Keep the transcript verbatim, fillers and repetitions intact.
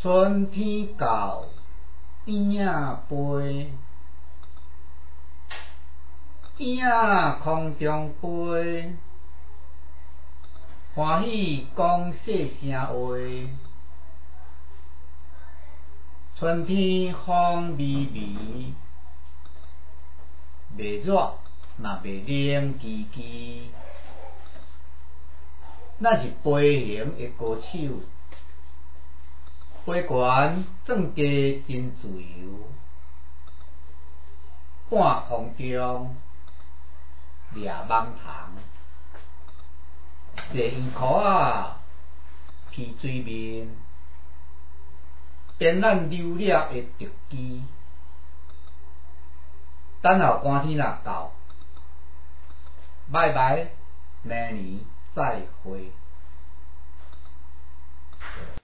春天到，燕仔飞，燕仔空中飞，欢喜讲细声话。春天风微微，袂热嘛袂冷吱吱。咱是飞行的歌手，飞悬钻家真自由，半空中掠蚊虫，坐圆裤仔披水面，编咱流了的特技。等候寒天若到，拜拜，明年再会。